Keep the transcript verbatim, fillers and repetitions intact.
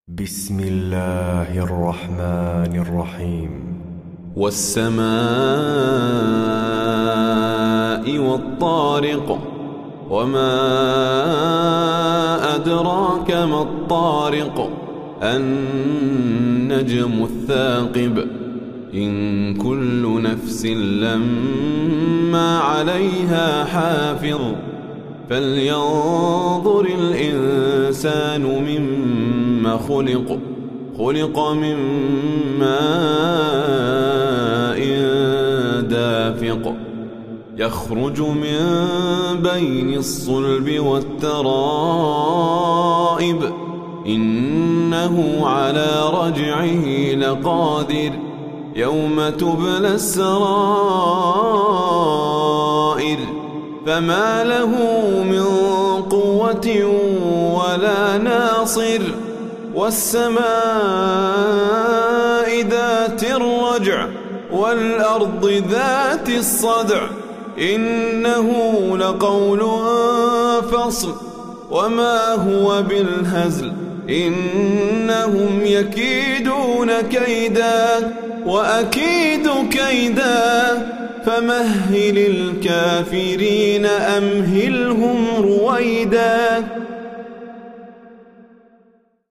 بسم الله الرحمن الرحيم. والسماء والطارق، وما أدراك ما الطارق، النجم الثاقب، إن كل نفس لما عليها حافظ، فلينظر الإنسان مما خلق خلق من ماء دافق، يخرج من بين الصلب والترائب، إنه على رجعه لقادر، يوم تبلى السرائر، فما له من قوة ولا ناصر، والسماء ذات الرجع، والأرض ذات الصدع، إنه لقول فصل، وما هو بالهزل، إنهم يكيدون كيدا وأكيد كيدا، فمهل الكافرين أمهلهم رويدا.